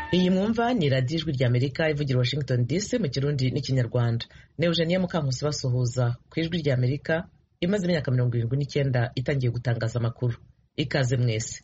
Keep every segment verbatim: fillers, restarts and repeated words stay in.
Iyi mwumva ni radiyo ijwi ry'Amerika ivugira Washington D C mu Kirundi n'Ikinyarwanda. Ni Eugenia Mukankusi basuhuza ku ijwi ry'Amerika imaze imyaka mirongo irindwi n'icyenda itangiye gutangaza amakuru. Ikaze mwese.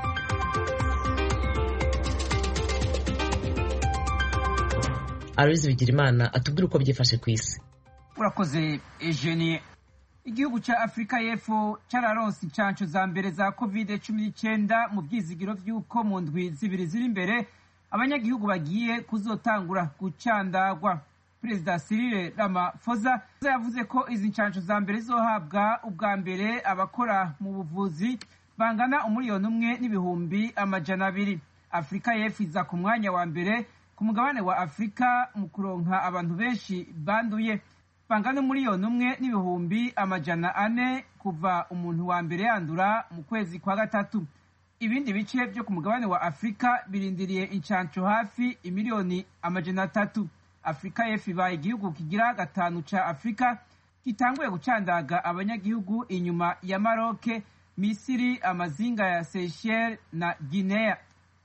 Aloys Bigirimana atubwira uko byifashe ku isi. Urakoze Eugenie. Igihugu ca Afrika y'Epfo cararonse incanco za mbere za covid cumi n'icyenda mu byizigiro vy'uko mu ndwi zibiri ziri imbere abanyagihugu bagiye kuzotangura gucandagwa. Perezida Cyril Ramaphosa yavuze ko izi ncanco za mbere zohabwa ubwa mbere abakora mu buvuzi bangana umuriyoni umwe n'ibihumbi amajana abiri. Afrika y'Epfo iza ku mwanya wa mbere ku mugabane wa Afrika mu kuronka abantu benshi banduye bangana umuriyoni umwe n'ibihumbi amajana ane kuva umuntu wa mbere yandura mu kwezi kwa gatatu. Ibindi bice byo ku mugabane wa Afrika birindiriye incanco hafi imiliyoni amajana atatu. Afrika y'Epfo ibaye igihugu kigira gatanu ca Afrika gitanguye gucandaga abanyagihugu inyuma ya Maroc, Misiri, amazinga ya Seychelles na Guinea.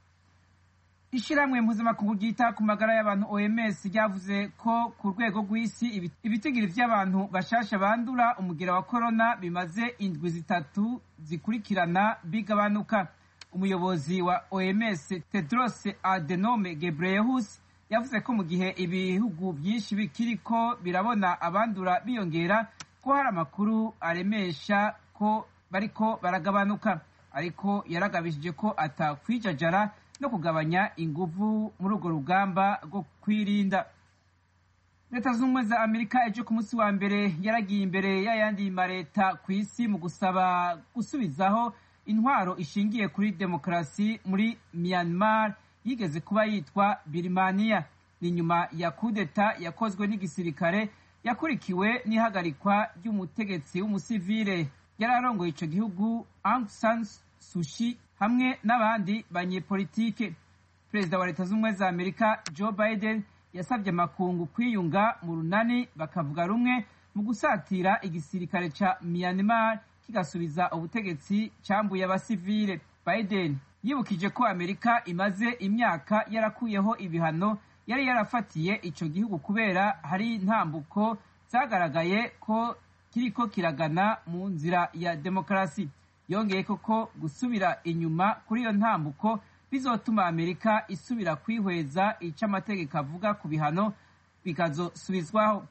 Ishiramwe mpuzamakungu ryita ku magara y'abantu O M S ryavuze ko ku rwego rw'isi ibitigiri vy'abantu bashasha bandura umugera wa corona bimaze indwi zitatu zikurikirana bigabanuka. Umuyobozi wa O M S Tedros Adhanom Ghebreyesus yavuze ko mu gihe ibihugu byinshi bikiriko birabona abandura biyongera ko hari amakuru aremesha ko bariko baragabanuka, ariko yaragabishije ko atakwijajara no kugabanya inguvu muri urwo rugamba rwo kwirinda. Leta z'ubumwe za Amerika ejo ku munsi wa mbere yaragiye imbere y'ayandi mareta ku isi mu gusaba gusubizaho intwaro ishingiye kuri demokarasi muri Myanmar yigeze kuba yitwa Birmania. Ni nyuma ya kudeta yakozwe n'igisirikare yakurikiwe n'ihagarikwa ry'umutegetsi w'umusivile yararongoye ico gihugu Aung San Suu Kyi hamwe n'abandi banyepolitike. Perezida wa Leta z'ubumwe za Amerika Joe Biden yasabye amakungu kwiyunga mu runani bakavuga rumwe mu gusatira igisirikare ca Myanmar kigasubiza ubutegetsi cambuye abasivile. Biden yibukije ko Amerika imaze imyaka yarakuyeho ibihano yari yarafatiye ico gihugu kubera hari intambuko zagaragaye ko kiriko kiragana mu nzira ya demokarasi. Yongeye koko gusubira inyuma kuri iyo ntambuko bizotuma Amerika isubira kwihweza ico amategeko avuga ku bihano bikazosubizwaho.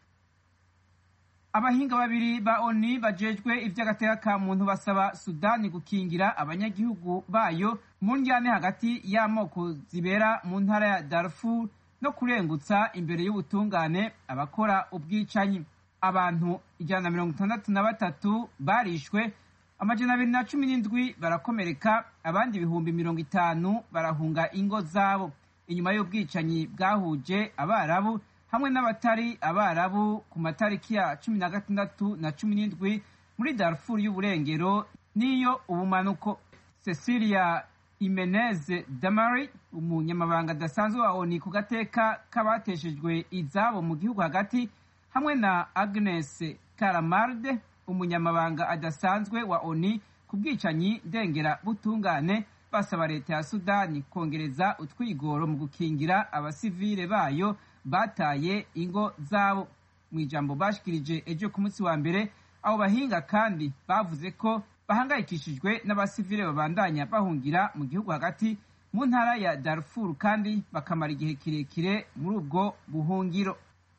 Abahinga babiri ba O N U bajejwe ivy'agateka ka muntu basaba Sudani gukingira abanyagihugu bayo mu njyane hagati y'amoko zibera mu ntara ya Darfur no kurengutsa imbere y'ubutungane abakora ubwicanyi. Abantu ijana na mirongo itandatu na batatu barishwe, amajana abiri na cumi n'indwi barakomereka, abandi ibihumbi mirongo itanu barahunga ingo zabo inyuma y'ubwicanyi bwahuje Abarabu hamwe n'abatari Abarabu ku matariki ya cumi na gatandatu na cumi n'indwi muri Darfur y'uburengero niyo ubumanuko. Cecilia Jimenez Damari, umunyamabanga adasanzwe wa O N U ku gateka k'abateshejwe izabo mu gihugu hagati, hamwe na Agnes Karamarde, umunyamabanga adasanzwe wa O N U ku bwicanyi ndengera butungane, basaba leta ya Sudani kongereza utwigoro mu gukingira abasivile bayo bataye ingo zabo. Mu ijambo bashikirije ejo ku munsi wa mbere, abo bahinga kandi bavuze ko bahangayikishijwe n'abasivile babandanya bahungira mu gihugu hagati mu ntara ya Darfur kandi bakamara igihe kirekire muri ubwo buhungiro.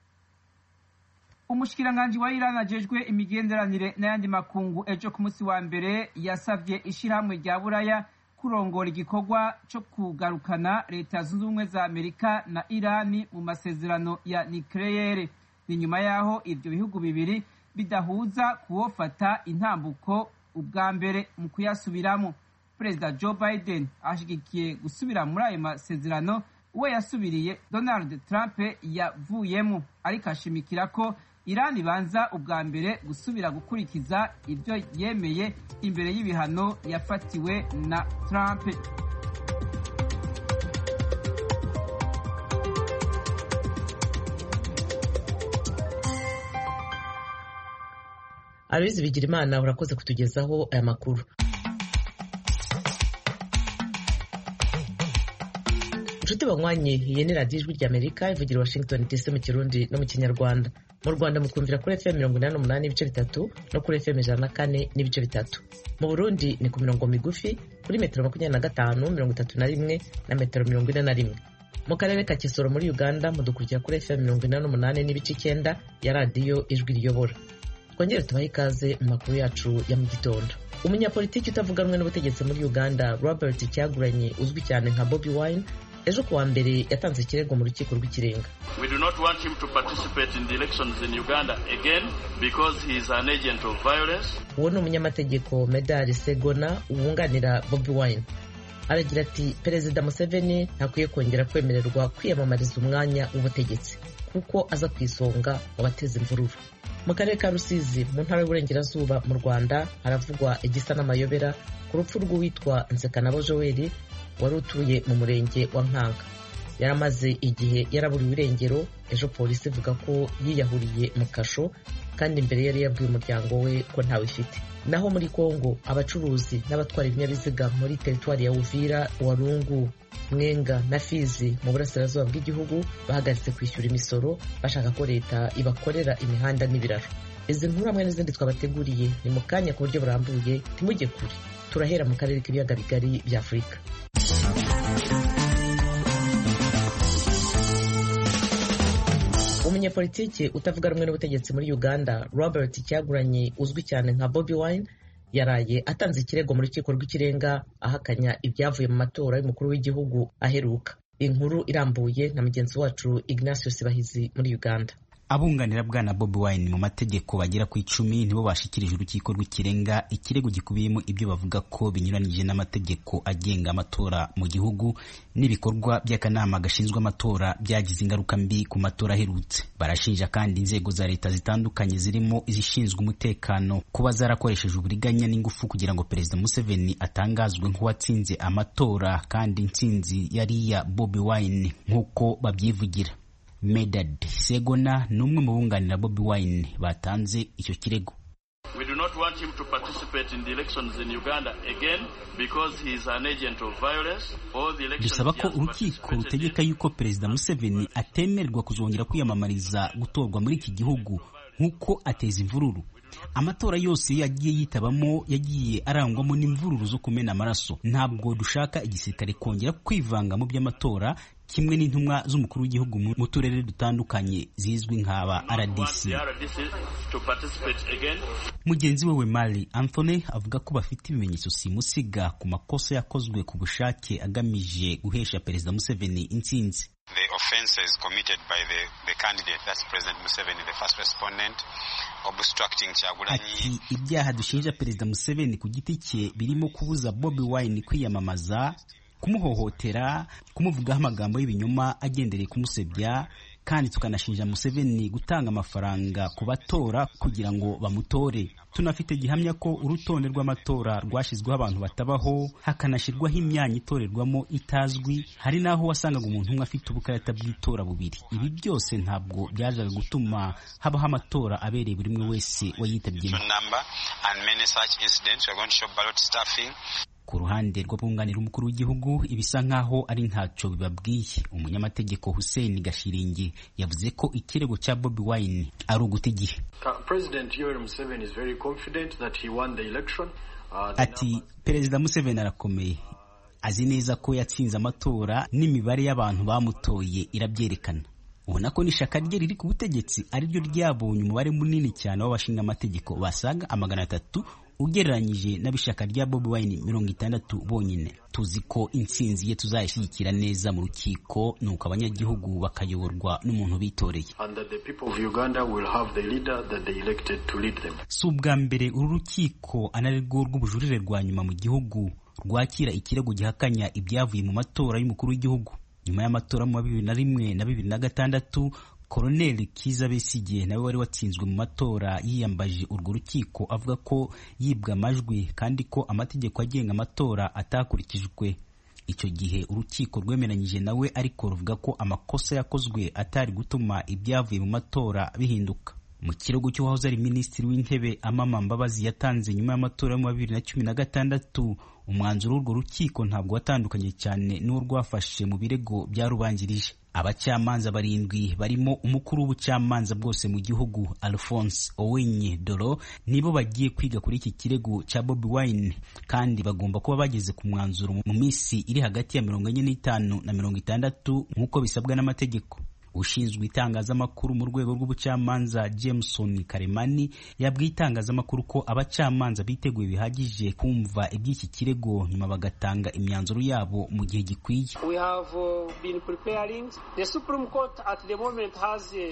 Umushikiranganji wa Iran ajejwe imigenderanire n'ayandi makungu ejo ku munsi wa mbere yasavye ishirahamwe rya Buraya kurongora igikorwa co kugarukana Leta zunze ubumwe za Amerika na Irani mu masezerano ya nucleaire. Ni nyuma yaho ivyo bihugu bibiri bidahuza kuwofata intambuko ubwa mbere mu kuyasubiramo. Perezida Joe Biden ashigikiye gusubira muri ayo masezerano, uwe yasubiriye Donald Trump yavuyemo, ariko ashimikira ko Iran ibanza ubwa mbere gusubira gukurikiza ibyo yemeye imbere y'ibihano yafatiwe na Trump. Aloys Bigirimana urakoze kutugezaho aya makuru. inshuti banywanyi, iyi ni radiyo ijwi ry'Amerika ivugira Washington D C mu Kirundi no mu Kinyarwanda. Mu Rwanda mutwumvira kuri F M mirongo inani n'umunani n'ibice bitatu no kuri F M ijana na kane n'ibice bitatu. Mu Burundi ni ku mirongo migufi kuri metero makumyabiri na gatanu, mirongo itatu na rimwe na metero mirongo ine na rimwe. Mu karere ka Kisoro muri Uganda mudukurikira kuri F M mirongo inani n'umunani n'ibice icyenda ya radiyo ijwi riyobora. Twongere tubahe ikaze mu makuru yacu ya mu gitondo. Umunyapolitiki utavuganwe n'ubutegetsi muri Uganda Robert Kyagulanyi uzwi cyane nka Bobi Wine ejo kuwa mbere yatanze ikirego mu rukiko rw'ikirenga. We do not want him to participate in the elections in Uganda again because he is an agent of violence. Uwo ni umunyamategeko Medard Segona wunganira Bobi Wine. Aragira ati Perezida Museveni ntakwiye kongera kwemererwa kwiyamamariza umwanya w'ubutegetsi kuko aza kwisonga wabateza imvururu. Mu karere ka Rusizi mu ntara y'Uburengerazuba mu Rwanda haravugwa igisa n'amayobera ku rupfu rw'uwitwa Nsekanabo Joel wari utuye mu murenge wa Nkanga. Yaramaze igihe yaraburiwe irengero, ejo polisi ivuga ko yiyahuriye mu kasho kandi imbere yari yabwiye umuryango we ko ntawe ifite. Naho muri Kongo abacuruzi n'abatwara ibinyabiziga muri teritwari ya Uvira, Walungu, Mwenga na Fizi mu burasirazuba bw'igihugu bahagaritse kwishyura imisoro bashaka ko leta ibakorera imihanda n'ibiraro. Izi nkuru hamwe n'izindi twabateguriye ni mu kanya ku buryo burambuye, timujye kure. Turahera mu karere k'ibiyaga bigari bya Afurika. Umunyapolitiki utavuga rumwe n'ubutegetsi muri Uganda Robert Kyagulanyi uzwi cyane nka Bobi Wine yaraye atanze ikirego mu rukiko rw'ikirenga ahakanya ibyavuye mu matora y'umukuru w'igihugu aheruka. Inkuru irambuye na mugenzi wacu Ignatius Bahizi muri Uganda. Abunganira bwana Bobi Wine mu mategeko bagera ku icumi nibo bashikirije urukiko rw'ikirenga ikirego gikubiyemo ibyo bavuga ko binyuranije n'amategeko agenga amatora mu gihugu n'ibikorwa by'akanama gashinzwe amatora byagize ingaruka mbi ku matora aherutse. Barashinja kandi inzego za leta zitandukanye zirimo izishinzwe umutekano kuba zarakoresheje uburiganya n'ingufu kugira ngo Perezida Museveni atangazwe nk'uwatsinze amatora kandi intsinzi yari iya Bobi Wine nk'uko babyivugira. Medard Segona numwe mu bunganira Bobi Wine batanze icyo kirego. We do not want him to participate in the elections in Uganda again because he is an agent of violence. All the elections. Dusaba ko urukiko rutegeka yuko Perezida Museveni atemererwa kuzongera kwiyamamariza gutorwa muri iki gihugu nk'uko ateza imvururu. Amatora yose yagiye yitabamo yagiye arangwamo n'imvururu zo kumena amaraso. Ntabwo dushaka igisirikare kongera kwivanga mu by'amatora kimwe n'intumwa z'umukuru w'igihugu mu turere dutandukanye zizwi nk'aba R D C. Mugenzi we Mali Anthony avuga ko bafite ibimenyetso simusiga ku makosa yakozwe ku bushake agamije guhesha Perezida Museveni intsinzi. The offenses committed by the, the candidate, that's President Museveni, the first respondent, obstructing Kyagulanyi. Ati ibyaha dushinja Perezida Museveni ku giti cye birimo kubuza Bobi Wine kwiyamamaza, kumuhohotera, kumuvugaho amagambo y'ibinyoma agendereye kumusebya, kandi tukanashinja Museveni gutanga amafaranga ku batora kugira ngo bamutore. Tunafite gihamya ko urutonde rw'amatora rwashizweho abantu batabaho, hakanashirwaho imyanya itorerwamo itazwi, hari naho wasangaga umuntu umwe afite ubukarata bw'itora bubiri. Ibi byose ntabwo byajaga gutuma habaho amatora abereye buri umwe wese wayitabye. Ku ruhande rw'abunganira umukuru w'igihugu ibisa nkaho ari ntaco bibabwiye. Umunyamategeko Hussein Gashiringi yavuze ko ikirego cya Bobi Wine ari uguta igihe. President Yoweri Museveni is very confident that he won the election. Uh, the Ati number... Perezida Museveni arakomeye, azi neza ko yatsinze amatora n'imibare y'abantu bamutoye irabyerekana. Ubona ko n'ishaka rye riri ku butegetsi ari ryo ryabonye umubare munini cyane w'abashinga amategeko basaga amagana atatu ugereranyije n'abishaka rya Bobi Wine mirongo itandatu bonyine. Tuzi ko intsinzi ye tuzayishyigikira neza mu rukiko nuko abanyagihugu bakayoborwa n'umuntu bitoreye. Si ubwa mbere uru rukiko anarirwo rw'ubujurire rwa nyuma mu gihugu rwakira ikirego gihakanya ibyavuye mu matora y'umukuru w'igihugu. Nyuma y'amatora mu bibiri na rimwe na bibiri na gatandatu Colonel Kiza Besigye nawe wari watsinzwe mu matora yiyambaje urwo rukiko avuga ko yibwa amajwi kandi ko amategeko agenga amatora atakurikijwe. Icyo gihe urukiko rwemeranyije nawe ariko ruvuga ko amakosa yakozwe atari gutuma ibyavuye mu matora bihinduka. Mu kirego cy'uwahoze ari minisitiri w'intebe Amama Mbabazi yatanze nyuma y'amatora yo mu bibiri na cumi na gatandatu, umwanzuro w'urwo rukiko ntabwo watandukanye cyane n'uwo rwafashe mu birego byarubanjirije. Abacamanza barindwi barimo umukuru w'ubucamanza bwose mu gihugu Alphonse Owenye Doro nibo bagiye kwiga kuri iki kirego cya Bobi Wine, kandi bagomba kuba bageze ku mwanzuro mu minsi iri hagati ya mirongo ine n'itanu na mirongo itandatu nk'uko bisabwa n'amategeko. Ushinzwe itangazamakuru mu rwego rw'ubucamanza Jameson Karemani yabwiye itangazamakuru ko abacamanza biteguye bihagije kumva iby'iki kirego nyuma bagatanga imyanzuro yabo mu gihe gikwiye. We have uh, been preparing. The Supreme Court at the moment has uh,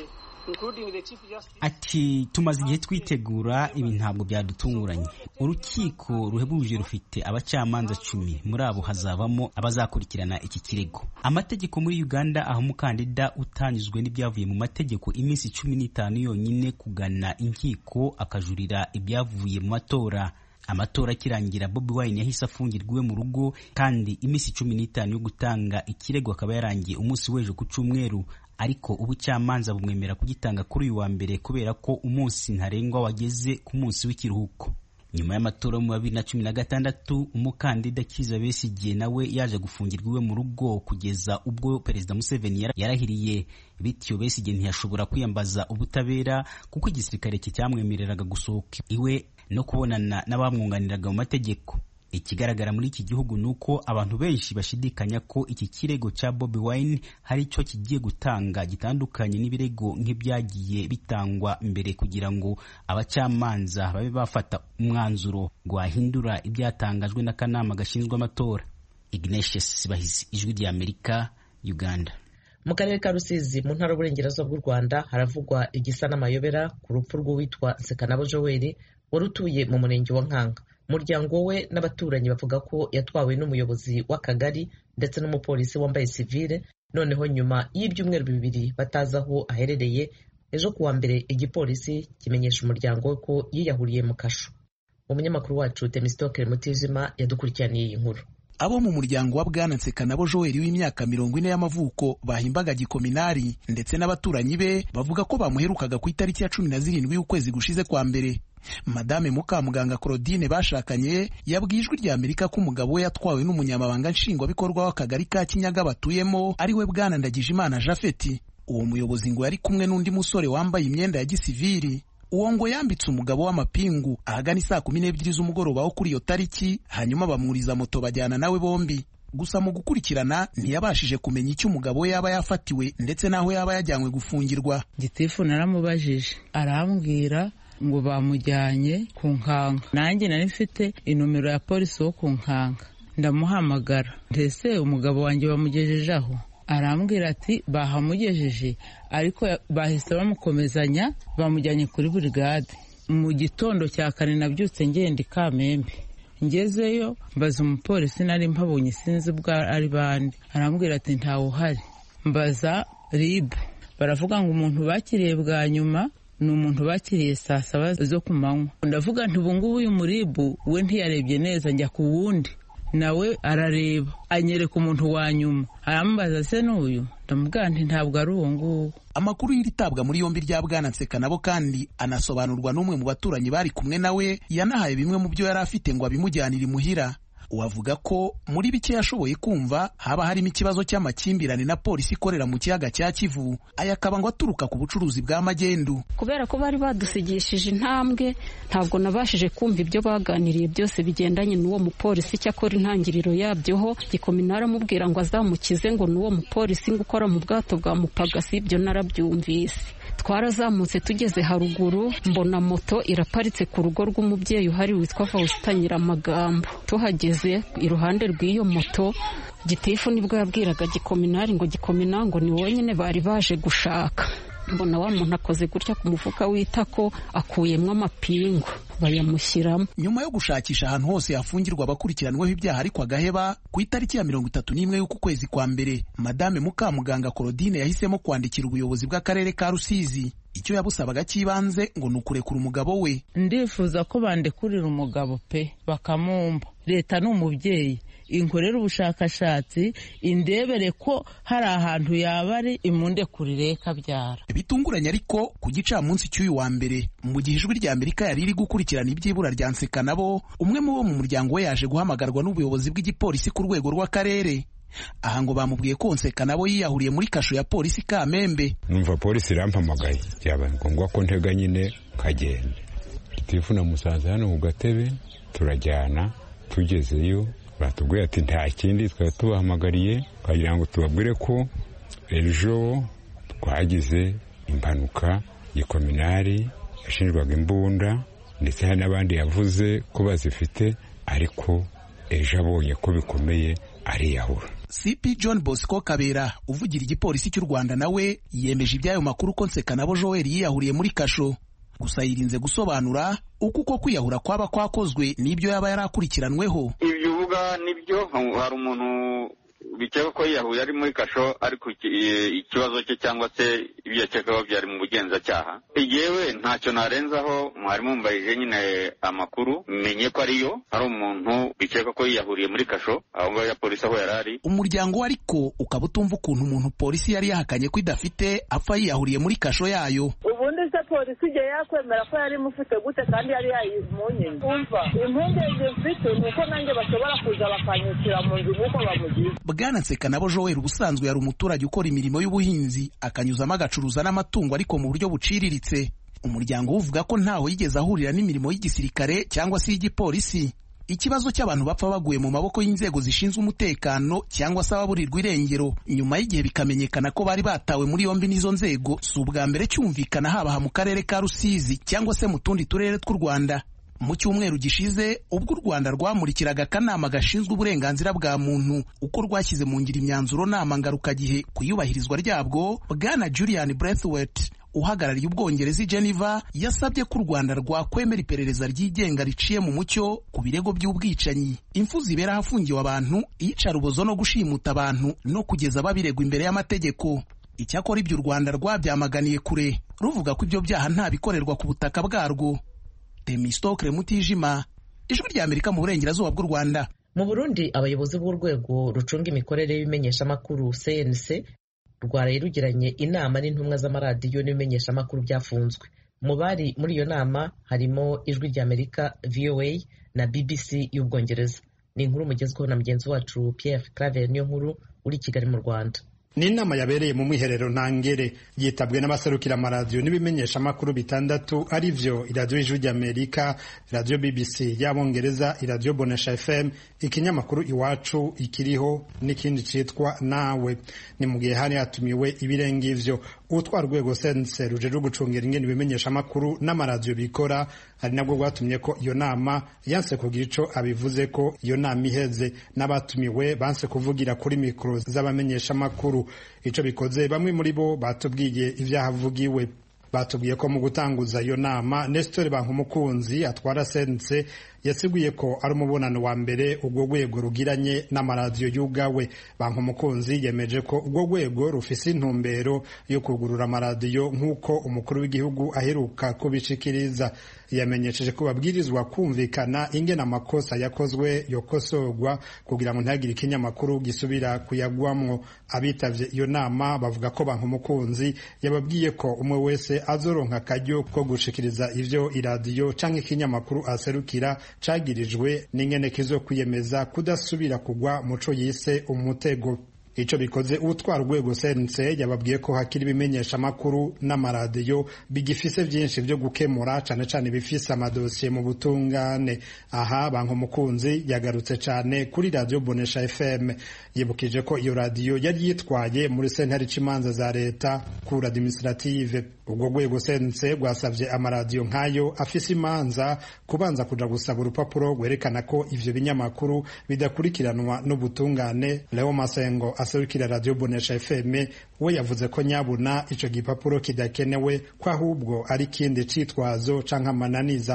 Ati tumaze igihe twitegura, ibi ntabwo byadutunguranye. Urukiko ruhebuje rufite abacamanza cumi, muri abo hazabamo abazakurikirana iki kirego. Amategeko muri Uganda aho umukandida utanyuzwe n'ibyavuye mu mategeko iminsi cumi n'itanu yonyine kugana inkiko akajurira ibyavuye mu matora. Amatora akirangira Bobi Wine yahise afungirwa mu rugo, kandi iminsi cumi n'itanu yo gutanga ikirego akaba yarangiye umunsi w'ejo ku cyumweru, ariko ubucamanza bumwemera kugitanga kuri uyu wa mbere kubera ko umunsi ntarengwa wageze ku munsi w'ikiruhuko. Nyuma y'amatora mu bibiri na cumi na gatandatu, umukandida Kizza Besigye nawe yaje gufungirwa iwe mu rugo kugeza ubwo Perezida Museveni yarahiriye, bityo Besigye ntiyashobora kwiyambaza ubutabera kuko igisirikare cye cyamwemereraga gusohoka iwe no kubonana n'abamwunganiraga mu mategeko. Ikigaragara muri iki gihugu nuko abantu benshi bashidikanya ko iki kirego cya Bobi Wine hari icyo kigiye gutanga gitandukanye n'ibirego nk'ibyagiye bitangwa mbere, kugira ngo abacamanza babe bafata umwanzuro gwahindura ibyatangajwe n'akanama gashinzwe amatora. Ignatius Sibahizi, Ijwi rya Amerika, Uganda. Mu karere ka Rusizi mu ntara y'Uburengerazuba bw'u Rwanda haravugwa igisa n'amayobera ku rupfu rw'uwitwa Nsekanabo Joel wari utuye mu murenge wa Nkanga. Umuryango we n'abaturanyi bavuga ko yatwawe n'umuyobozi w'akagari ndetse n'umupolisi wambaye sivile, noneho nyuma y'ibyumweru bibiri batazi aho aherereye, ejo kuwa mbere igipolisi kimenyesha umuryango we ko yiyahuriye mu kasho. Umunyamakuru wacu Temistoke Mutizima yadukurikiraniye iyi nkuru. Abo mu muryango wa Bwana Nsekanabo Joel w'imyaka mirongo ine y'amavuko bahimbaga gikominari ndetse n'abaturanyi be bavuga ko bamuherukaga ku itariki ya cumi na zirindwi y'ukwezi gushize kwa mbere. Madame Mukamuganga Claudine bashakanye yabwiye Ijwi rya Amerika ko umugabo we yatwawe n'umunyamabanga nshingwabikorwa w'akagari ka Kinyaga batuyemo ari we Bwana Ndagijimana Jafeti. Uwo muyobozi ngo yari kumwe n'undi musore wambaye imyenda ya gisivili. Uwo ngo yambitse umugabo w'amapingu ahagana saa kumi n'ebyiri z'umugoroba wo kuri iyo tariki, hanyuma bamwuriza moto bajyana nawe bombi. Gusa mu gukurikirana ntiyabashije kumenya icyo umugabo we yaba yafatiwe ndetse n'aho yaba yajyanywe gufungirwa. Gitifu naramubajije arambwira ngo bamujyanye ku Nkanga. Nanjye nari mfite inomero ya polisi wo ku Nkanga, ndamuhamagara, ndetse umugabo wanjye bamugejeje aho. Arambwira ati bahamugejeje, ariko bahise bamukomezanya bamujyanye kuri brigade. Mu gitondo cya kane nabyutse ngenda Kamembe, ngezeyo mbaza umupolisi nari mpabonye sinzi bwa ari bande. Arambwira ati ntawe uhari. Mbaza ribu, baravuga ngo umuntu bakiriye bwa nyuma ni umuntu bakiriye saa saba zo ku manywa. Ndavuga nti ubu ngubu uyu muribu we ntiyarebye neza, njya ku wundi nawe arareba anyereka umuntu wa nyuma. Arambaza se n'uyu? Ndamubwira nti ntabwo ari uwo nguwo. Amakuru y'iritabwa muri yombi rya Bwana Nsekanabo kandi anasobanurwa n'umwe mu baturanyi bari kumwe nawe yanahaye bimwe mu byo yari afite ngo abimujyanire imuhira. Uwavuga ko muri bike yashoboye kumva haba harimo ikibazo cy'amakimbirane na polisi ikorera mu kiyaga cya Kivu, aya akaba ngo aturuka ku bucuruzi bwa magendu. Kubera ko bari badusigishije intambwe, ntabwo nabashije kumva ibyo baganiriye byose bigendanye n'uwo mupolisi. Cyakora intangiriro yabyoho gikominara amubwira ngo azamukize ngo n'uwo mupolisi ngo ukora mu bwato bwa Mupagasi, ibyo narabyumvise. Twarazamutse tugeze haruguru mbona moto iraparitse ku rugo rw'umubyeyi uhari witwa Faustin Nyiramagambo. Tuhageze iruhande rw'iyo moto, Gitifu nibwo yabwiraga gikominari ngo gikomina ngo ni wenyine bari baje gushaka. Mbona wa muntu akoze gutya ku mufuka w'itako akuyemwo amapingu bayamushyiramo. Nyuma yo gushakisha ahantu hose yafungirwa abakurikiranweho ibyaha ariko agaheba, ku itariki ya mirongo itatu n'imwe y'uku kwezi kwa mbere Madame Mukamuganga Claudine yahisemo kwandikira ubuyobozi bw'akarere ka Rusizi. Icyo yabusabaga cy'ibanze ngo ni ukurekura umugabo we. Ndifuza ko bandekurira umugabo pe bakamumba. Leta ni umubyeyi, inkorere ubushakashatsi indebere ko hari ahantu yaba ari imundekurire kabyara. Bitunguranye ariko ku gicamunsi cy'uyu wa mbere mu gihe ijwi rya Amerika yari iri gukurikirana ibyibura rya Nsekanabo, umwe mu bo mu muryango we yaje guhamagarwa n'ubuyobozi bw'igipolisi ku rwego rw'akarere. Aha ngo bamubwiye ko Nsekanabo yiyahuriye muri kasho ya polisi Kamembe. Numva polisi irampamagaye, byaba ngombwa ko ntega nyine kagenda. Tifuna musanze hano ku gatebe, turajyana. Tugezeyo batubwiye ati nta kindi twari tubahamagariye kugira ngo tubabwire ko ejo twagize impanuka y'ikominari yashinjwaga imbunda, ndetse hari n'abandi yavuze ko bazifite, ariko ejo abonye ko bikomeye ariyahura. C P John Bosco Kabera uvugira igipolisi cy'u Rwanda nawe yemeje iby'ayo makuru ko Nsekanabo Joel yiyahuriye muri kasho, gusa yirinze gusobanura uko uko kwiyahura kwaba kwakozwe n'ibyo yaba yarakurikiranweho. Ibyo uvuga nibyo, hari umuntu bikeka ko yiyahuye ari muri kasho, ariko ikibazo cye cyangwa se ibyo yakekaho byari mu bugenzacyaha. Yewe ntacyo narenzaho, mwari mumbayije nyine amakuru menye ko ariyo, hari umuntu bikeka ko yiyahuriye muri kasho aho ngaho ya polisi aho yari ari. Umuryango ariko ukaba utumva ukuntu umuntu polisi yari yahakanye ko idafite apfa yiyahuriye muri kasho yayo. Ubundi se polisi igihe yakwemera ko yari imufite gute kandi yari yayimunye? Umva, impungenge mfite ni uko nanjye bashobora kuza bakanyukira mu nzu nk'uko bamugize. Bwana Nsekanabo Joel ubusanzwe yari umuturage ukora imirimo y'ubuhinzi, akanyuzamo agacuruza n'amatungo ariko mu buryo buciriritse. Umuryango uvuga ko ntaho yigeze ahurira n'imirimo y'igisirikare cyangwa se y'igipolisi. Ikibazo cy'abantu bapfa baguye mu maboko y'inzego zishinzwe umutekano cyangwa se ababurirwa irengero nyuma y'igihe bikamenyekana ko bari batawe muri yombi n'izo nzego, si ubwa mbere cyumvikana haba mu karere ka Rusizi cyangwa se mu tundi turere tw'u Rwanda. Mu cyumweru gishize ubwo u Rwanda rwamurikiraga akanama gashinzwe uburenganzira bwa muntu uko rwashyize mu ngiro imyanzuro nama ngarukagihe ku iyubahirizwa ryabwo, Bwana Julian Braithwaite uhagarariye Ubwongereza i Geneva yasabye ko u Rwanda rwakwemera iperereza ryigenga riciye mu mucyo ku birego by'ubwicanyi, impfu zibera ahafungiwe abantu, iyicarubozo no gushimuta abantu no kugeza babiregwa imbere y'amategeko. Icyakora ibyo u Rwanda rwabyamaganiye kure, ruvuga ko ibyo byaha nta bikorerwa ku butaka bwarwo. Temistokle Mutijima, Ijwi rya Amerika mu burengerazuba bw'u Rwanda. Mu Burundi abayobozi b'urwego rucunga imikorere y'ibimenyeshamakuru C N C rwaraye rugiranye inama n'intumwa z'amaradiyo n'ibimenyeshamakuru byafunzwe. Mu bari muri iyo nama harimo Ijwi rya Amerika, V O A na B B C y'Ubwongereza. Ni inkuru mugezweho na mugenzi wacu Pierre Claver niyo nkuru uri Kigali mu Rwanda. Ni inama yabereye mu mwiherero ntangere yitabwe n'abaserukira amaradiyo n'ibimenyesha makuru bitandatu ari vyo iradiyo Ijwi rya Amerika, iradiyo B B C y'Abongereza, iradiyo Bonesha F M, ikinyamakuru Iwacu, Ikiriho n'ikindi citwa Nawe. Ni mu gihe hari hatumiwe ibirenga ivyo. Utwara urwego C N C rujeje gucungira ingene ibimenyesha makuru n'amaradiyo bikora, ari nabwo rwatumye ko iyo nama yanse kugira ico abivuze ko iyo nama iheze, n'abatumiwe banse kuvugira kuri mikro z'abamenyesha makuru. Ico bikoze bamwe muri bo batubwiye ivyahavugiwe. Batubwiye ko mu gutanguza iyo nama Nestor Bankumukunzi atwara C N C yasiguye ko ari umubonano wa mbere ubwo rwego rugiranye n'amaradiyo yugawe. Bankumukunzi yemeje ko ubwo rwego rufise intumbero yo kugurura amaradiyo nk'uko umukuru w'igihugu aheruka kubishikiriza. Yamenyesheje ko babwirizwa kumvikana ingene amakosa yakozwe yokosorwa kugira ngo ntagire ikinyamakuru gisubira kuyagwamwo. Abitavye iyo nama bavuga ko Bankumukunzi yababwiye ko umwe wese azoronka akaryo ko gushikiriza ivyo iradiyo canke ikinyamakuru aserukira cagirijwe n'ingene kizo kwiyemeza kudasubira kugwa muco yise umutego. Ico bikoze utwara urwego C N C yababwiye ko hakiri ibimenyesha makuru n'amaradiyo bigifise vyinshi vyo gukemura, cane cane bifise amadosiye mu butungane. Aha Bankumukunzi yagarutse cane kuri radio Bonesha F M, yibukije ko iyo radio yari yitwaye muri sentare c'imanza za leta cour administrative. Ubwo rwego C N C rwasavye amaradiyo nkayo afise imanza kubanza kuja gusaba urupapuro rwerekana ko ivyo binyamakuru bidakurikiranwa n'ubutungane. Leo Masengo aserukira radio Bonesha F M we yavuze ko nyabuna ico gipapuro kidakenewe, kwa ahubwo ari kindi citwazo canke amananiza.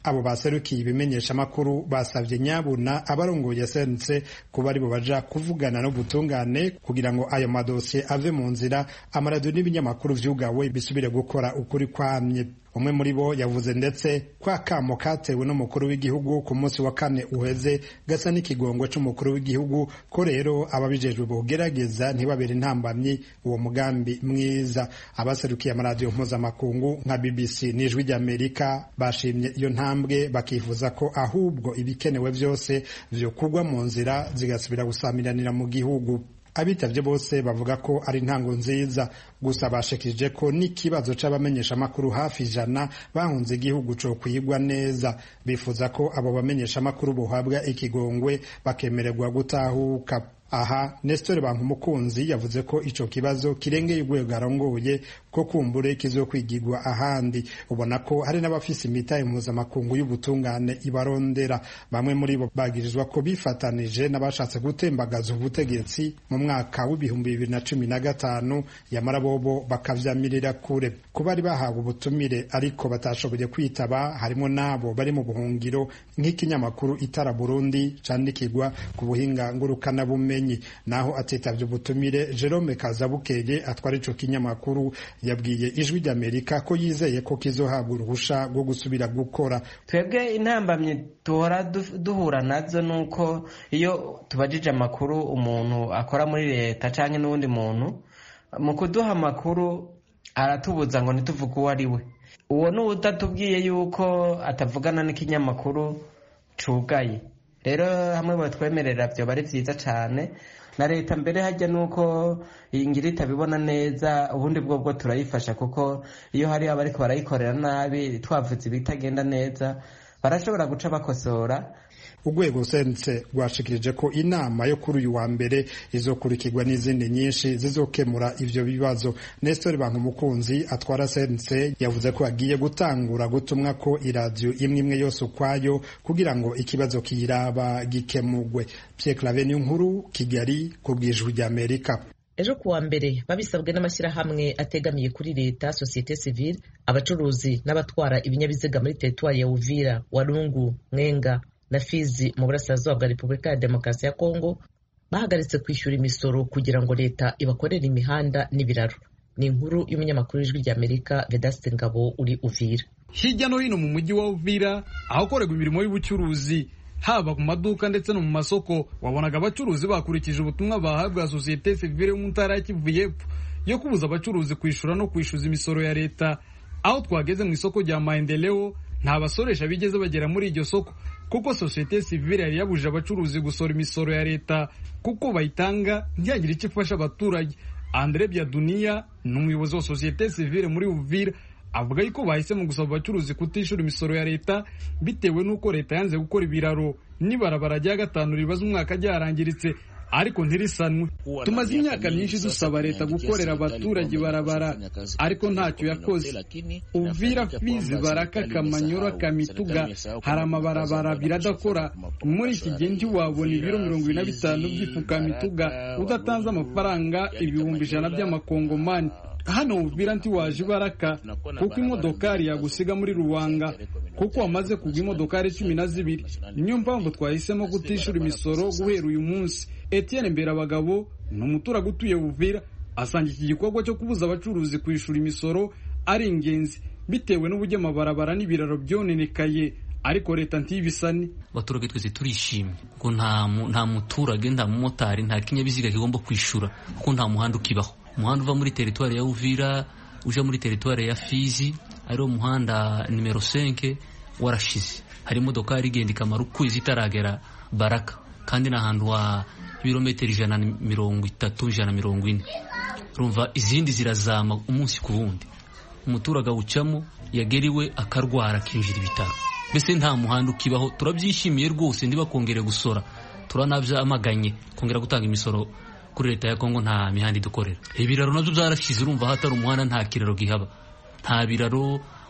abo baserukiye ibimenyesha makuru basavye nyabuna abarongoye sense kuba aribo baja kuvugana no butungane kugira ngo ayo madosiye ave mu nzira, amaradiyo n'ibinyamakuru vyugawe bisubire gukora ukuri kwamye. Umwe muri bo yavuze ndetse kwa kamo katewe n'umukuru w'igihugu ku munsi wa kane uheze gasa n'ikigongo c'umukuru w'igihugu ko rero ababijejwe bogerageza ntibabere intambamyi uwo mugambi mwiza. Abaserukiye amaradiyo mpuzamakungu nka B B C n'Ijwi ry'Amerika bashimye iyo ntambwe, bakifuza ko ahubwo ibikenewe vyose vyokurwa mu nzira zigasubira gusamiranira mu gihugu. Abitavye bose bavuga ko ari intango nziza, gusa bashikije ko n'ikibazo c'abamenyesha makuru hafi ijana bahunze igihugu co kwigwa neza. Bifuza ko abo bamenyesha makuru bohabwa ikigongwe bakemererwa gutahuka. Aha Nestor Bankumukunzi yavuze ko ico kibazo kirengeye urwego arongoye ko kumbure kizokwigirwa ahandi. Ubona ko hari n'abafise imitahe mpuzamakungu y'ubutungane ibarondera. Bamwe muri bo bagirizwa ko bifatanije n'abashatse gutembagaza ubutegetsi mu mwaka w'ibihumbi bibiri na cumi na gatanu, yamara bobo bakavyamirira kure. Kuba bari bahawe ubutumire ariko batashoboye kwitaba harimo nabo bari mu buhungiro, nk'ikinyamakuru Itara Burundi candikirwa ku buhinga ngurukana bumenyi. Naho atitavye ubutumire, Jerome Kazabukeye atwara ico kinyamakuru yabwiye Ijwi ry'Amerika ko yizeye ko kizohabwa uruhusha rwo gusubira gukora. Twebwe intambamye duhora duhura nazo nuko iyo tubajije amakuru umuntu akora muri leta canke n'uwundi muntu, mu kuduha amakuru aratubuza ngo ntituvuge uwo ari we. Uwo n'uwutatubwiye yuko atavugana n'ikinyamakuru cugaye. Rero hamwe batwemerera byo bari vyiza cane, na leta mbere hajya nuko ingira itabibona neza, ubundi bwo bwo turayifasha kuko iyo hari abariko barayikorera nabi twavuze ibitagenda neza barashobora guca bakosora. Urwego sense rwashikirije ko inama yo kuri uyu wa mbere izokurikirwa n'izindi nyinshi zizokemura ivyo bibazo. Nestor Bankumukunzi atwara sense yavuze ko agiye gutangura gutumwa ko iradiyo imwe imwe yose ukwayo kugira ngo ikibazo kiraba gikemugwe. Pierre Claver Nkuru, Kigali, ku bw'Ijwi ry'Amerika. Ejo kuwa mbere babisabwe n'amashyirahamwe ategamiye kuri leta, societe civile, abacuruzi n'abatwara ibinyabiziga muri teritwari ya Uvira, Walungu, Mwenga na Fizi mu burasirazuba bwa Repubulika ya Demokarasi ya Kongo bahagaritse kwishyura imisoro kugira ngo leta ibakorere imihanda n'ibiraro. Ni inkuru y'umunyamakuru w'Ijwi ry'Amerika Vedaste Ngabo uri Uvira. Hirya no hino mu mujyi wa Uvira ahakorerwa imirimo y'ubucuruzi, haba ku maduka ndetse no mu masoko, wabonaga abacuruzi bakurikije ubutumwa bahabwa societe civile mu ntara ya Kivu y'Epfo yo kubuza abacuruzi kwishura no kwishyuza imisoro ya leta. Aho twageze mu isoko rya Maendeleo nta basoresha bigeze bagera muri iryo soko kuko societe civile yari yabujije abacuruzi gusora imisoro ya leta kuko bayitanga ntiyagire icyo ifasha abaturage. Andre Byadunia ni umuyobozi wa societe civile muri Uvira, avuga yuko bahisemo gusaba abacuruzi kutishura imisoro ya leta bitewe n'uko leta yanze gukora ibiraro n'ibarabara rya gatanu ribaza umwaka ryarangiritse ariko ntirisanwe. Tumaze imyaka myinshi dusaba leta gukorera abaturage barabara ariko ntacyo yakoze. Uvira, Fizi, Baraka, Kamanyola, Kamituga hari amabarabara biradakora. Muri iki gihe ntiwabona ibiro mirongo ine na bitanu by'ifu Kamituga udatanze amafaranga ibihumbi ijana by'amakongomani. Hano Uvira ntiwaje Baraka kuko imodokari yagusiga muri Ruwanga kuko wamaze kugwa imodokari cumi na zibiri. Niyo mpamvu twahisemo gutishura imisoro guhera uyu munsi. Etienne Mberabagabo ni umuturage utuye Uvira, asanga iki gikorwa cyo kubuza abacuruzi kwishura imisoro ari ingenzi bitewe n'uburyo amabarabara n'ibiraro byonenekaye ariko leta ntibisane. Abaturage twese turishimye kuko nta nta muturage, nta mumotari, nta kinyabiziga kigomba kwishura kuko nta muhanda ukibaho. Umuhanda uva muri teritwari ya Uvira uja muri teritwari ya Fizi ari umuhanda nimero cinq warashize. Hari imodoka igenda ikamara ukwezi itaragera Baraka kandi n'ahantu wa ibirometero ijana na mirongo itatu ijana na mirongo ine. Urumva izindi zirazama umunsi ku wundi. Umuturage awucamo yageriwe akarwara akinjira ibitaro. Mbese nta muhanda ukibaho. Turabyishimiye rwose ndiba kongere gusora, turanavya amaganye kongera gutanga imisoro kuri leta ya Kongo. Nta mihanda idukorera. Ibiraro navyo byarashize, urumva hatari umuhanda nta kiraro gihaba, nta biraro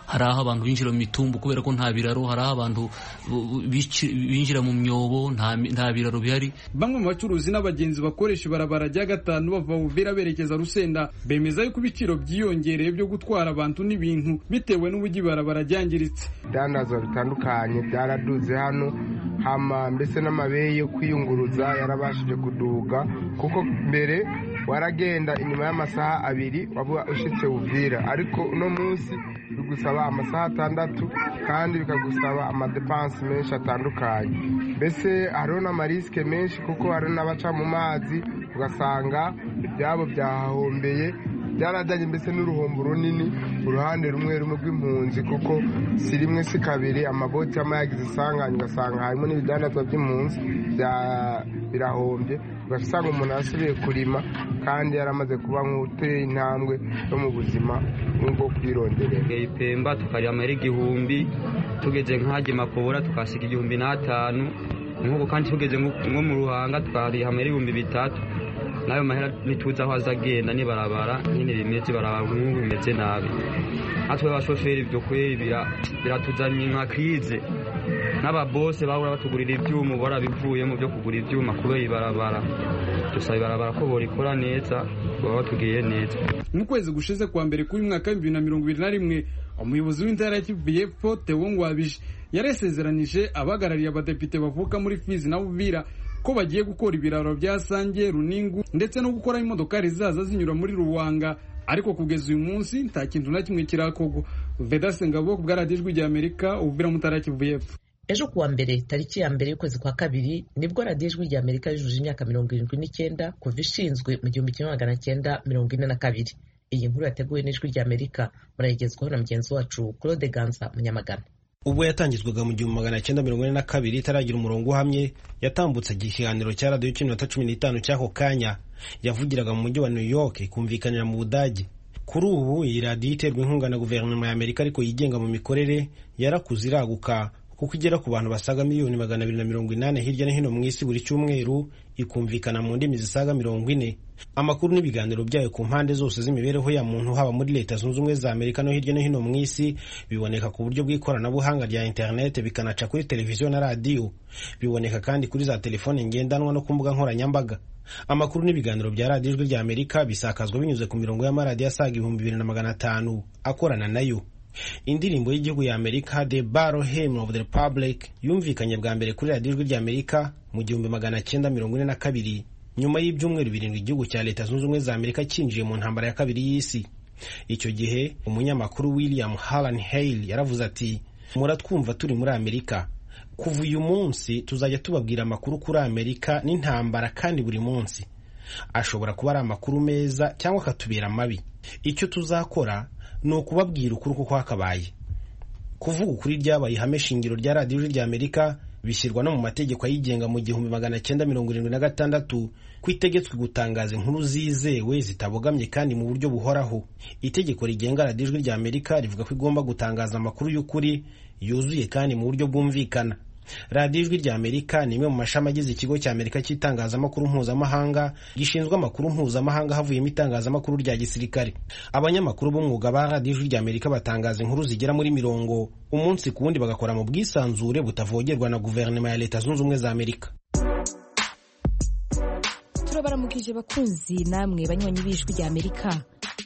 hari aho abantu binjira mu mitumbu kubera ko nta biraro, hari aho abantu binjira mu myobo, nta biraro bihari. Bamwe mu bacuruzi n'abagenzi bakoresha ibarabara rya gatanu bava Uvira berekeza Rusenda bemeza yuko ibiciro byiyongereye byo gutwara abantu n'ibintu bitewe n'uburyo ibarabara ryangiritse. Ibyandazwa bitandukanye byaraduze hano, hama mbese n'amabeyi yo kwiyunguruza yarabashije kuduga, kuko mbere waragenda inyuma y'amasaha abiri wabuga ushitse Uvira, ariko uno munsi bigusaba amasaha atandatu kandi bikagusaba amadepansi menshi atandukanye. Mbese hariho n'amariske menshi kuko hari n'abaca mu mazi ugasanga ibyabo byahahombeye, byaradanye mbese n'uruhombo runini uruhande rumwe rumwe rw'impunzi, kuko si rimwe si kabiri amaboti y'amayagize isanganya ugasanga harimo n'ibidandazwa by'impunzi birahombye, ugasanga umuntu yasubiye kurima kandi yaramaze kuba nk'uteye intambwe yo mu buzima nk'ubwo kwironderera. Ipemba tukarya amahera igihumbi, tugeze nk'ahajya Makobora tukasiga igihumbi n'atanu, nk'ubu kandi tugeze nko mu Ruhanga tukariha amahera ibihumbi bitatu, nayo mahera ntituzi aho azagenda n'ibarabara nyine rimeze, barabara nk'ubu bimeze nabi. Natwe abashoferi ibyo kweri biratuzanye nka krize, n'ababose bahora batugurira ibyuma barabivuyemo byo kugura ibyuma kubera ibarabara. Dusaba ibarabara ko borikora neza, baba batugiriye neza. Mu kwezi gushize kwa mbere kuri mwaka bibiri na mirongo ibiri na rimwe, umuyobozi w'intara ya Kivu y'Epfo Theo Ngwabije yaresezeranije abahagarariye abadepite bavuka muri Fizi na Uvira ko bagiye gukora ibiraro bya Sange, Runingu ndetse no gukora imodokari zaza zinyura muri Ruwanga, ariko kugeza uyu munsi nta kintu na kimwe kirakorwa. Vedaste Ngabo ku bwa Radio Ijwi ry'Amerika, Uvira mu ntara ya Kivu y'Epfo. Ejo kuwa mbere tariki ya mbere y'ukwezi kwa kabiri nibwo Radio Ijwi ry'Amerika yujuje imyaka mirongo irindwi n'icyenda kuva ishinzwe mu gihumbi kimwe magana cyenda mirongo ine na kabiri. Iyi nkuru yateguwe n'Ijwi ry'Amerika, murayigezwaho na mugenzi wacu Claude Ganza Munyamagana. Ubwo yatangizwaga mu gihumbi magana cyenda mirongo ine na kabiri itaragira umurongo uhamye, yatambutse ikiganiro cya radiyo cy'iminota cumi n'itanu cy'ako kanya, yavugiraga mu mujyi wa New York ikumvikanira mu Budage. Kuri ubu iyi radiyo iterwa inkunga na guverinoma ya Amerika ariko yigenga mu mikorere, yarakuze iraguka kuko igera ku bantu basaga miliyoni magana abiri na mirongo inani hirya no hino mu isi buri cyumweru, ikumvikana mu ndimi zisaga mirongo ine. Amakuru n'ibiganiro byayo ku mpande zose z'imibereho ya muntu haba muri Leta Zunze Ubumwe za Amerika no hirya no hino mu isi biboneka ku buryo bw'ikoranabuhanga rya internet, bikanaca kuri televiziyo na radiyo, biboneka kandi kuri za telefone ngendanwa no ku mbuga nkoranyambaga. Amakuru n'ibiganiro bya Radio Ijwi ry'Amerika bisakazwa binyuze ku mirongo y'amaradiyo asaga ibihumbi bibiri na magana atanu akorana nayo. Indirimbo y'igihugu ya Amerika The Battle Hymn of the Republic yumvikanye bwa mbere kuri Radio Ijwi ry'Amerika mu gihumbi magana cyenda mirongo ine na kabiri, nyuma y'ibyumweru birindwi igihugu cya Leta Zunze Ubumwe za Amerika cyinjiye mu ntambara ya kabiri y'isi. Icyo gihe umunyamakuru William Hallan Hale yaravuze ati, muratwumva turi muri Amerika, kuva uyu munsi tuzajya tubabwira amakuru kuri Amerika n'intambara kandi buri munsi. Ashobora kuba ari amakuru meza cyangwa akatubera mabi. Icyo tuzakora ni ukubabwira ukuri uko kwakabaye. Kuvuga ukuri ryabaye ihame shingiro rya Radio Ijwi ry'Amerika, bishyirwa no mu mategeko ayigenga mu gihumbi magana cyenda mirongo irindwi na gatandatu, kwitegetswe gutangaza inkuru zizewe zitabogamye kandi mu buryo buhoraho. Itegeko rigenga Radio Ijwi ry'Amerika rivuga ko igomba gutangaza amakuru y'ukuri, yuzuye kandi mu buryo bwumvikana. Radio Ijwi ry'Amerika ni imwe mu mashami agize ikigo cya Amerika cy'itangazamakuru mpuzamahanga gishinzwe amakuru mpuzamahanga havuyemo itangazamakuru rya gisirikare. Abanyamakuru b'umwuga ba Radio Ijwi ry'Amerika batangaza inkuru zigera muri mirongo umunsi ku wundi, bagakora mu bwisanzure butavogerwa na guverinoma ya Leta Zunze Ubumwe za Amerika. Turabaramukije bakunzi namwe banywanyi b'Ijwi ry'Amerika.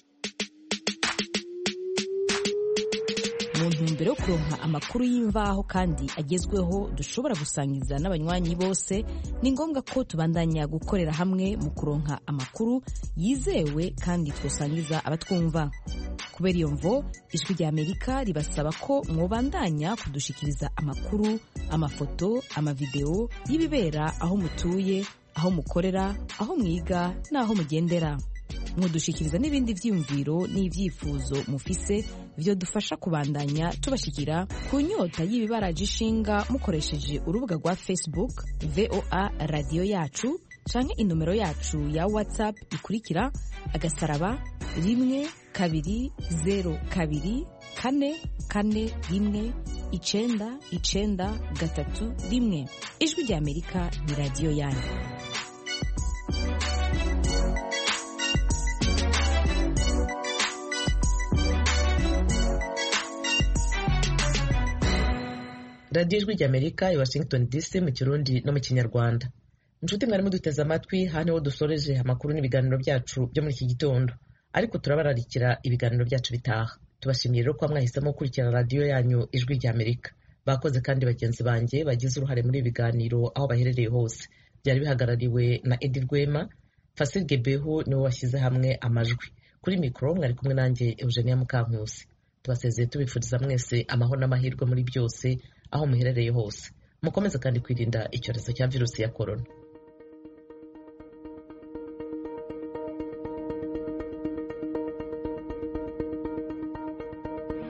Mu ntumbero yo kuronka amakuru y'imvaho kandi agezweho dushobora gusangiza n'abanywanyi bose, ni ngombwa ko tubandanya gukorera hamwe mu kuronka amakuru yizewe kandi twosangiza abatwumva. Kubera iyo mvo, Ijwi ry'Amerika ribasaba ko mwobandanya kudushikiriza amakuru, amafoto, amavideo y'ibibera aho mutuye, aho mukorera, aho mwiga n'aho mugendera. Mudushikiriza n'ibindi vyiyumviro n'ivyifuzo mufise byo dufasha kubandanya tubashikira ku nyota y'ibibaraje ishinga mukoresheje urubuga rwa Facebook V O A Radio Yacu canke inomero yacu ya WhatsApp ikurikira agasaraba rimwe kabiri zero kabiri kane kane rimwe icenda icenda gatatu rimwe. Ijwi ry'Amerika ni radio yanyu. radiyo ijwi ry'Amerika i Washington D C mu Kirundi no mu Kinyarwanda. Inshuti mwari muduteze amatwi, hano ho dusoreje amakuru n'ibiganiro byacu byo muri iki gitondo, ariko turabararikira ibiganiro byacu bitaha. Tubashimiye rero ko mwahisemo gukurikira radiyo yanyu ijwi ry'Amerika. Bakoze kandi bagenzi banjye bagize uruhare muri ibi biganiro aho baherereye hose. Byari bihagarariwe na Edi Rwema, Fasil Gebehu niwe washyize hamwe amajwi. Kuri mikoro mwari kumwe nanjye Eugenia Mukankusi. Tubasezeye tubifuriza mwese amahoro n'amahirwe muri byose aho muherereye hose. Mukomeze kandi kwirinda icyorezo cya virusi ya corona.